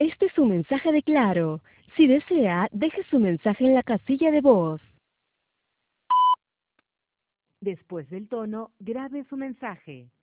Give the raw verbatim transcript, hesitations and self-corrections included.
Este es un mensaje de Claro. Si desea, deje su mensaje en la casilla de voz. Después del tono, grabe su mensaje.